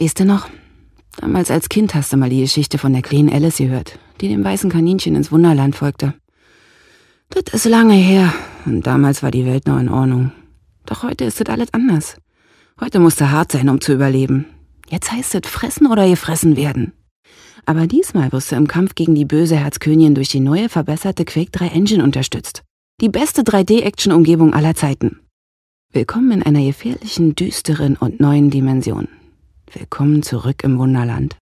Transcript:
Weißt du noch? Damals als Kind hast du mal die Geschichte von der kleinen Alice gehört, die dem weißen Kaninchen ins Wunderland folgte. Das ist lange her und damals war die Welt noch in Ordnung. Doch heute ist das alles anders. Heute musst du hart sein, um zu überleben. Jetzt heißt es fressen oder gefressen werden. Aber diesmal wirst du im Kampf gegen die böse Herzkönigin durch die neue, verbesserte Quake 3 Engine unterstützt. Die beste 3D-Action-Umgebung aller Zeiten. Willkommen in einer gefährlichen, düsteren und neuen Dimension. Willkommen zurück im Wunderland.